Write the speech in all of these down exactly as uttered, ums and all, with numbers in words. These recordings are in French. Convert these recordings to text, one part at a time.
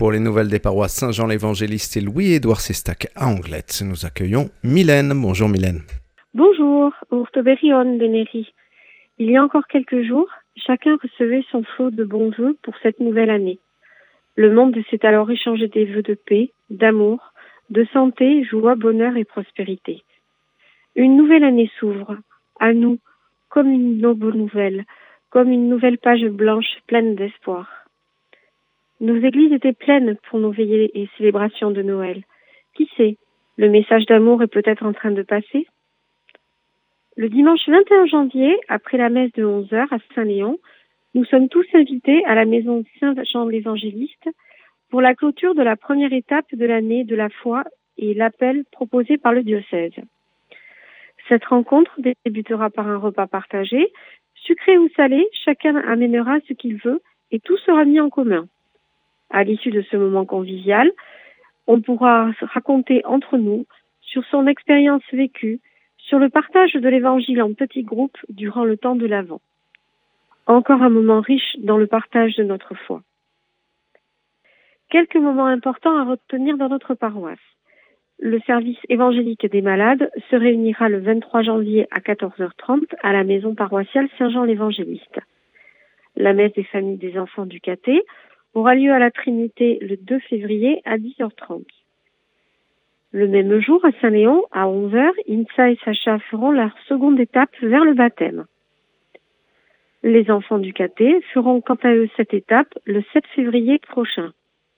Pour les nouvelles des paroisses Saint-Jean l'Évangéliste et Louis-Édouard Sestac à Anglet, nous accueillons Mylène. Bonjour Mylène. Bonjour, Urteberion Deneri. Il y a encore quelques jours, chacun recevait son flot de bons vœux pour cette nouvelle année. Le monde s'est alors échangé des vœux de paix, d'amour, de santé, joie, bonheur et prospérité. Une nouvelle année s'ouvre, à nous, comme une noble nouvelle, comme une nouvelle page blanche pleine d'espoir. Nos églises étaient pleines pour nos veillées et célébrations de Noël. Qui sait, le message d'amour est peut-être en train de passer? Le dimanche vingt et un janvier, après la messe de onze heures à Saint-Léon, nous sommes tous invités à la maison Saint-Jean l'Évangéliste pour la clôture de la première étape de l'année de la foi et l'appel proposé par le diocèse. Cette rencontre débutera par un repas partagé. Sucré ou salé, chacun amènera ce qu'il veut et tout sera mis en commun. À l'issue de ce moment convivial, on pourra raconter entre nous sur son expérience vécue, sur le partage de l'Évangile en petits groupes durant le temps de l'Avent. Encore un moment riche dans le partage de notre foi. Quelques moments importants à retenir dans notre paroisse. Le service évangélique des malades se réunira le vingt-trois janvier à quatorze heures trente à la maison paroissiale Saint-Jean l'Évangéliste. La messe des familles des enfants du caté aura lieu à la Trinité le deux février à dix heures trente. Le même jour, à Saint-Léon, à onze heures, Insa et Sacha feront leur seconde étape vers le baptême. Les enfants du caté feront quant à eux cette étape le sept février prochain.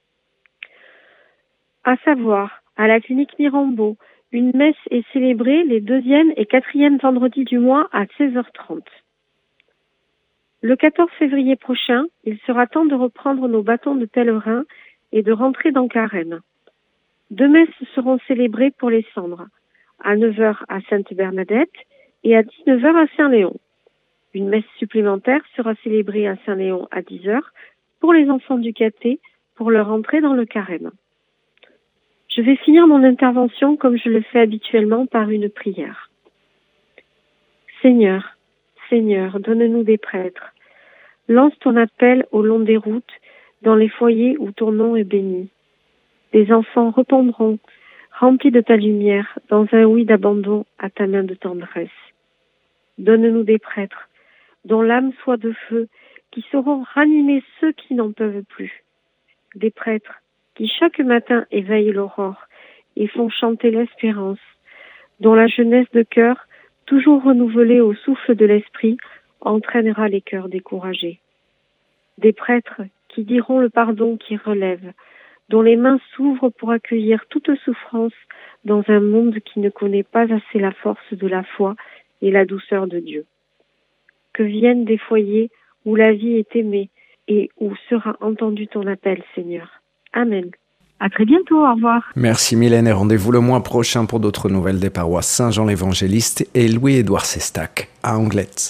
À savoir, à la clinique Mirambeau, une messe est célébrée les deuxième et quatrième vendredis du mois à seize heures trente. Le quatorze février prochain, il sera temps de reprendre nos bâtons de pèlerin et de rentrer dans Carême. Deux messes seront célébrées pour les cendres, à neuf heures à Sainte-Bernadette et à dix-neuf heures à Saint-Léon. Une messe supplémentaire sera célébrée à Saint-Léon à dix heures pour les enfants du caté pour leur entrée dans le Carême. Je vais finir mon intervention comme je le fais habituellement par une prière. Seigneur, Seigneur, donne-nous des prêtres. Lance ton appel au long des routes, dans les foyers où ton nom est béni. Des enfants répondront, remplis de ta lumière, dans un oui d'abandon à ta main de tendresse. Donne-nous des prêtres, dont l'âme soit de feu, qui sauront ranimer ceux qui n'en peuvent plus. Des prêtres qui chaque matin éveillent l'aurore et font chanter l'espérance, dont la jeunesse de cœur, toujours renouvelée au souffle de l'esprit, entraînera les cœurs découragés. Des prêtres qui diront le pardon qui relève, dont les mains s'ouvrent pour accueillir toute souffrance dans un monde qui ne connaît pas assez la force de la foi et la douceur de Dieu. Que viennent des foyers où la vie est aimée et où sera entendu ton appel, Seigneur. Amen. À très bientôt, au revoir. Merci Mylène et rendez-vous le mois prochain pour d'autres nouvelles des paroisses Saint-Jean l'Évangéliste et Louis-Édouard Sestac à Anglet.